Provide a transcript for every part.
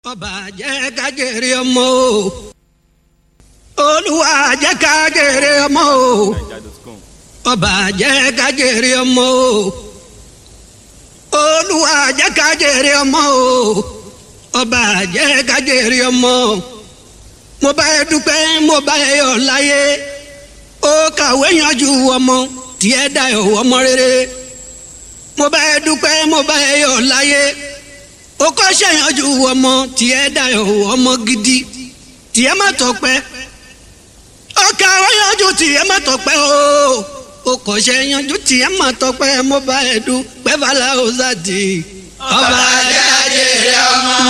ọba jẹ́ ká jèrè ọmọ o olúwa jẹ́ ká jèrè ọmọ o ọba jẹ́ ká jèrè ọmọ o olúwa jẹ́ ká jèrè ọmọ o ọba jẹ́ ká jèrè ọmọ mo bá ẹ dúpẹ́ mo bá ẹ yọ̀ láyé ó kàwé yanjú ọmọ tiẹ̀ dayọ̀ ọmọ rere mo bá ẹ dúpẹ́ mo bá ẹ yọ̀ láyé ó kọ́ ṣèyànjú ọmọ tiẹ̀ dayọ̀ ọmọ gidi tiẹ̀ má tọpẹ́ ó kàwé yanjú tiẹ̀ má tọpẹ́ ó kọ́ ṣèyànjú tiẹ̀ má tọpẹ́ mo bá ẹ dúpẹ́ fàlà ọ̀sàdì ọba jáde ọmọ.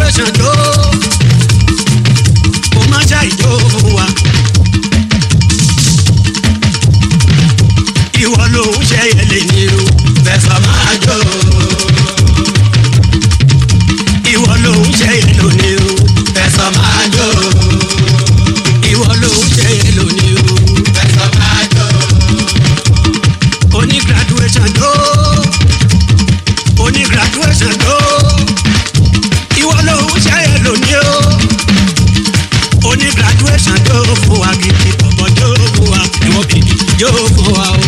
graduation jó kò má ṣàìjó fún wa. ìwọ ló ń ṣe ẹlẹ́ ní o fẹsọ̀ máa jó. ìwọ ló ń ṣe ẹlò ní o fẹsọ̀ máa jó. ìwọ ló ń ṣe ẹlò ní o fẹsọ̀ máa jó. oní graduation jó oní graduation jó. ìwọ ló ń ṣe ẹlò ní o oní graduation jó fún wa gidi ọmọ jó fún wa ìwọ bìbí jó fún wa o.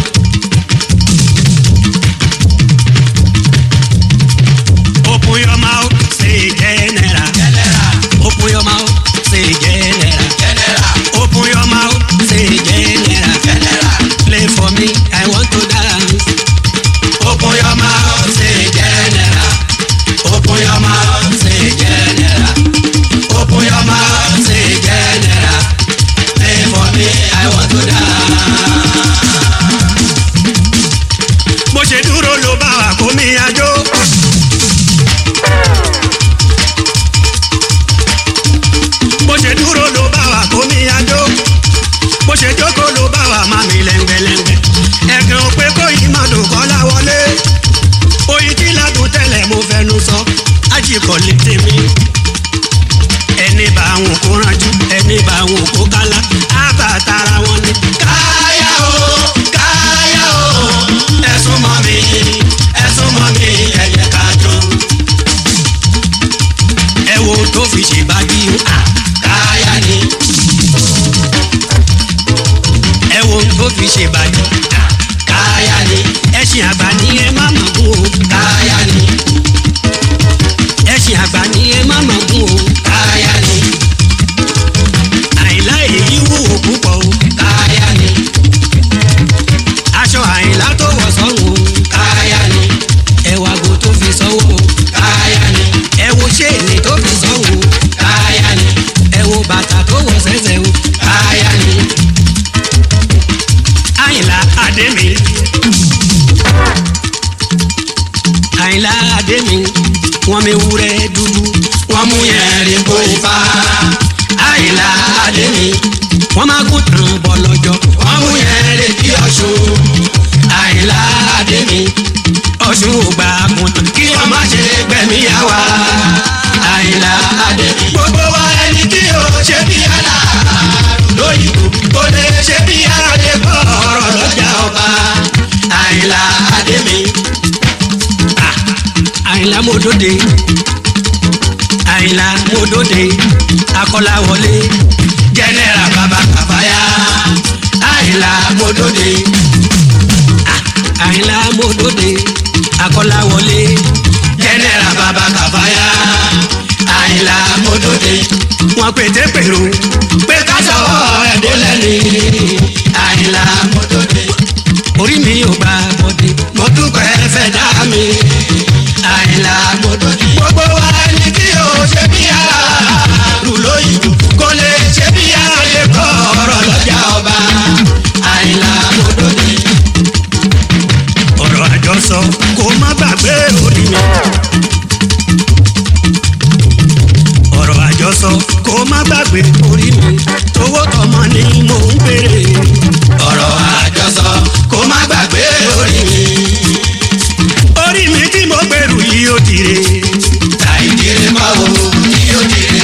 Open your mouth, say general. Open your mouth, say general. Open your mouth, say general. Play for me, I want to dance. Open your mouth, say general. Open your mouth, say general. Open your mouth, say general. Play for me, I want to dance. Bó ṣe dúró ló bá wa kó mi àjò. Bó ṣe dúró ló bá wa kó mi àjò. Bó ṣe jókòó ló bá wa má mi lẹ́ngbẹ̀lẹ́ngbẹ̀. Ẹ̀gàn ò pé kóyìn má dùn kọ́lá wọlé. Oyin tí ládùn tẹ́lẹ̀ mo fẹnu sọ. Ajíkọ̀ lè tèmi. Ẹni bá àwọn kó ránjú, ẹni bá àwọn kó kálá. Àbá tara wọn ni. Káyà o, káyà o. Ẹ̀sùn mọ́ mi, ẹ̀sùn mọ́ mi, ẹ̀yẹ ká jó. Ẹ wo tó fi ṣèbájú o. Káyà ni. Ẹ wo tó fi ṣèbájú. Káyà ni. Ẹṣin àgbà ni ẹ má mọ̀ gún o. Káyà ni. Ẹṣin àgbà ni ẹ má mọ̀ gún o. Káyà ni. Àyìnlá èyí wúwo púpọ̀ o. Káyà ni. Aṣọ Àyìnlá tó wọ̀ sọ́run o. Káyà ni. Ẹ̀wà àgò tó fi sọ́wọ́ o. Káyà ni. Ẹ wo ṣéènì tó fi sọ́wọ́ o. Káyà ni. Ẹ wo bàtà tó wọ̀ sẹ́sẹ̀ o. Káyà ni. Àyìnlá Adémi. Àyìnlá Adémi. Wọ́n mi wúrẹ́ dúdú. Wọ́n mú yẹn rí bó ifá. Àyìnlá Adémi. Wọ́n máa gùn tán bọ̀ lọ́jọ́. Wọ́n mú yẹn rí bí Ọ̀ṣun. Àyìnlá Adémi. Ọ̀ṣun ò gbà kùn kí wọ́n má ṣe gbẹ̀mí àwa. Àyìnlá Adémi. Gbogbo wa ẹni tí o ṣe bí aláàrú lóyìnbó kò lè ṣe bí àdébọ̀ ọ̀rọ̀ lọ́jà ọba. Àyìnlá Adémi. Àyìnlá mo dóde. Àyìnlá mo dóde. Akọ́láwọlé. Jẹ́nẹ́rà bàbá kàfáyà. Àyìnlá mo dóde. Àyìnlá mo dóde. Akọ́láwọlé. Jẹ́nẹ́rà bàbá kàfáyà. Àyìnlá mo dóde. Wọ́n pété pèrò pé ká sọ̀rọ̀ ẹ̀dọ́ lẹ́ni. Àyìnlá mo dóde. Orí mi ò gbà bọ́dé. Mo dúpẹ́ fẹ́ dá mi. Àyìnlá mo dóde. Gbogbo wa ẹni tí o ṣe bí aráàlú lóyìnbó kò lè ṣe bí àdébọ̀ ọ̀rọ̀ lọ́jà ọba. Àyìnlá mo dóde. Ọ̀rọ̀ àjọsọ kò má gbàgbé orí mi. Ọ̀rọ̀ àjọsọ kò má gbàgbé orí mi. Tówó tọmọ ni mò ń béèrè. Ọ̀rọ̀ àjọsọ kò má gbàgbé orí mi. Orí mi tí mo gbèrú yìí ó dire. Táì dire mọ́ o, yìí ó dire.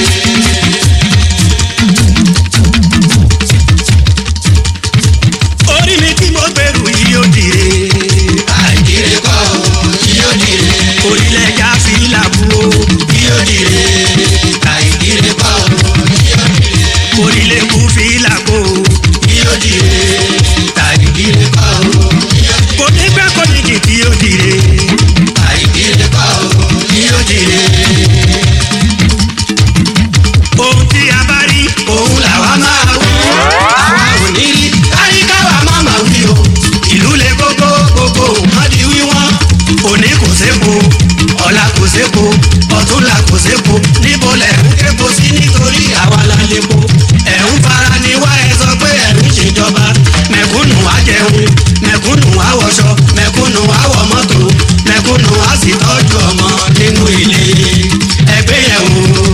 Orí mi tí mo gbèrú yìí ó dire. Táì dire kọ́ o, yìí ó dire. Orílẹ̀ já fìlà bú o, yìí ó dire. Táì dire kọ́ o, yìí ó dire. Orílẹ̀ kú fìlà kó o, yìí ó dire. Táì dire kọ́ o, yìí ó dire. Kò ní gbẹ́ kò ní jì tí ó dire. Táì dire kọ́ o, yìí ó dire. Ohun tí a bá rí, òun làwa máa wí. Àwa ò ní rí, kárí káwa má máa wí o. Ìlú le kókó kókó, wọ́n di wíwọ́n. Òní kò sépo, ọ̀la kò sépo, ọ̀túnla kò sépo. Níbo lẹ̀ ń képo sí nítorí àwa la lépo. Ẹ̀ ń fara ni wá ẹ sọ pé ẹ̀ ń ṣèjọba. Mẹ̀kúnnù á jẹun, mẹ̀kúnnù á wọṣọ, mẹ̀kúnnù á wọ mọ́tò, mẹ̀kúnnù á sì tọ́jú ọmọ nínú ilé. Ẹgbẹ́ yẹn wò.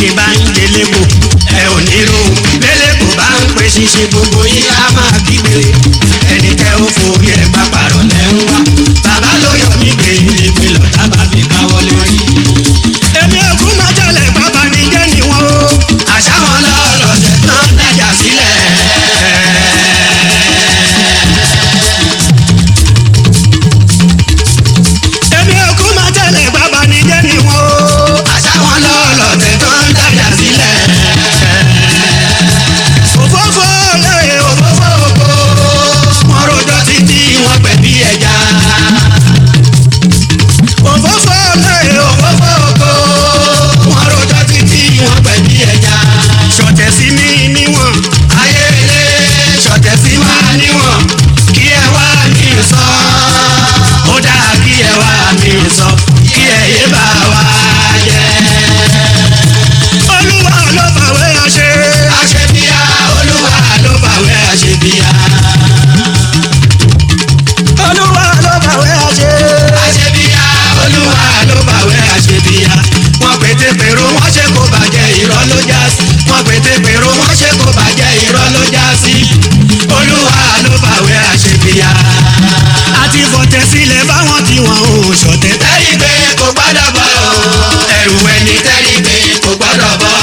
ṣinṣin bá ń délé kò ẹ ò ní ro bẹ́lẹ̀ kò bá ń pè ṣinṣin gbogbo yín á máa kígbe ẹni tẹ́ ó forí ẹ̀ bá parọ́ lẹ́ ń wá bàbá ló yọ mí gbé ilé pé lọ́tà bá fi káwọ́ lórí. èmi òkú máa jalè bàbá ní jẹ́ ni wọ́n o àṣà wọn lọ́rọ̀ tẹ̀ tán dájà sílẹ̀. èmi òkú máa jalè bàbá ní jẹ́ ni wọ́n o àṣà wọn lọ́rọ̀ tẹ̀ tán dájà sílẹ̀. òfófó lè òfófó òkò wọn rojọ́ títí wọn pẹ̀ bí ẹja. òfófó lè òfófó òkò wọn rojọ́ títí wọn pẹ̀ bí ẹja. ṣọ̀tẹ̀ sí mi níwọ̀n ayé ilé ṣọ̀tẹ̀ sí wa níwọ̀n kí ẹ wá mi sọ ó dáa kí ẹ wá mi sọ kí ẹ yé bá wa jẹ. olúwa ló fàwé àṣẹ àṣebíyá olúwa ló fàwé àṣebíyá. olúwa ló fàwé àṣẹ àṣebíyá olúwa ló fàwé àṣebíyá. wọ́n pété pèrò wọ́n ṣe kó bàjẹ́ irọ́ ló já sí. wọ́n pété pèrò wọ́n ṣe kó bàjẹ́ irọ́ ló já sí. olúwa ló fàwé àṣebíyá. àti fọ̀tẹ̀ sílẹ̀ báwọn tí wọ́n ò ṣọ̀tẹ̀. tẹ́rí gbé kò gbọ́dọ̀ bọ̀ ẹrù ẹni tẹ́rí gbé kò gbọ́dọ̀ bọ̀.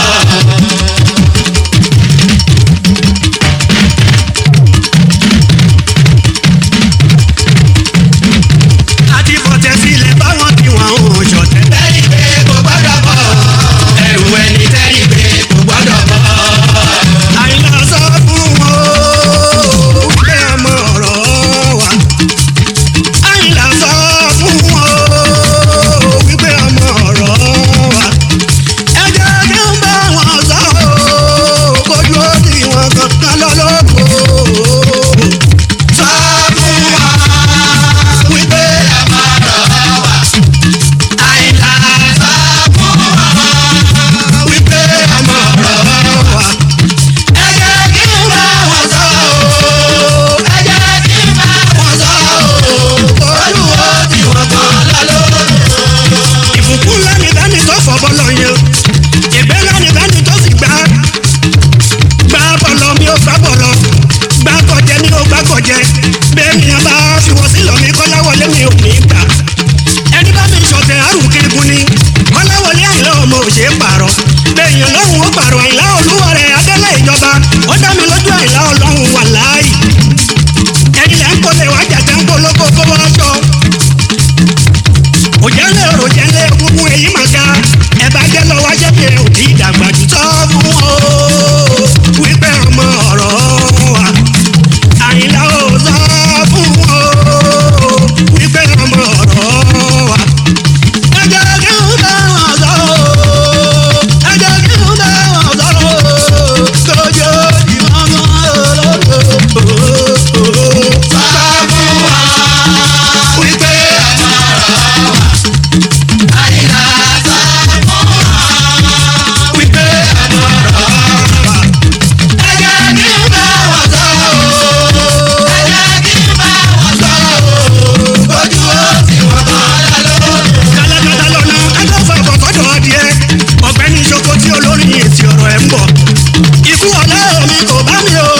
àti fọ̀tẹ̀ sílẹ̀ báwọn tí wọ́n ò ṣọ̀tẹ̀. tẹ́rí gbé kò gbọ́dọ̀ bọ̀ ẹrù ẹni tẹ́rí gbé kò gbọ́dọ̀ bọ̀. àyìnlá sọ fún wọn ó pé ọmọ ọ̀rọ̀ wa. àyìnlá sọ fún wọn ó wípé ọmọ ọ̀rọ̀ wa. ẹ jẹ́ kí n bá wọn sọ ó kójú ó sì wọn kankan lọ́lọ́kọ̀. sọ fún wọn wípé ọmọ ọ̀rọ̀ wa. àyìnlá sọ fún wọn wípé ọmọ ọ̀rọ̀ wa. ẹ jẹ́ kí n bá wọn sọ ó ẹ jẹ́ kí n bá wọn sọ ó olúwo tí wọ́n kan lọ́lọ́kọ̀. ìbùkún lẹ́ni bẹ́ni tó fọ́ bọ́lọ̀ yẹn ìgbẹ́ lẹ́ni bẹ́ni tó sì gbá bọ́lọ̀ mi ò gbá bọ́lọ̀ gbá kọjẹ mi ò gbá kọjẹ bẹ́ẹ̀ ni a bá fi wọ́n sí lọ́mí kọ́láwọlé mi ò ní gbà ẹni bá mi ṣọ̀tẹ̀ àrùn kirigun ni kọ́láwọlé àìlá ọmọ ò ṣe é pààrọ̀ bẹ́ẹ̀yàn lọ́hùn ó pààrọ̀ àìlá olúwa rẹ̀ adélé ìjọba ó dá mi lójú àìlá ọlọ́hun wà láàyè ẹni lẹ́ ń kó lè wájà tẹ́ ń kó lóko kó wọ́n aṣọ òjẹ́lẹ̀ òròjẹ́lẹ̀ egungun èyí mà ga ẹ bá jẹ́ lọ́wọ́ jẹ́ bí ẹ ò tí ì dàgbà jù sọ fún o wípé ọmọ ọ̀rọ̀ wa àyìnlá ò sọ fún o wípé ọmọ ọ̀rọ̀ wa. ẹ jẹ́ kí n bá wọn sọ o ẹ jẹ́ kí n bá wọn sọ o kójó ìmọ̀mọ́ olóko. sọ fún wa wípé ọmọ ọ̀rọ̀ wa. àyìnlá sọ fún wa wípé ọmọ ọ̀rọ̀ wa. ẹ jẹ́ kí n bá wọn sọ o ẹ jẹ́ kí n bá wọn sọ o kójú ó sì wọ́n kan lọ́lọ́kọ̀. kálákátá lọ́nà agbófin àkọ́kọ́dọ̀ adìẹ ọ̀gbẹ́ni ṣoko tí olórin èsì ọ̀rọ̀ ẹ̀ ń bọ̀. ikú ọ̀lẹ́ omi kò bá mi o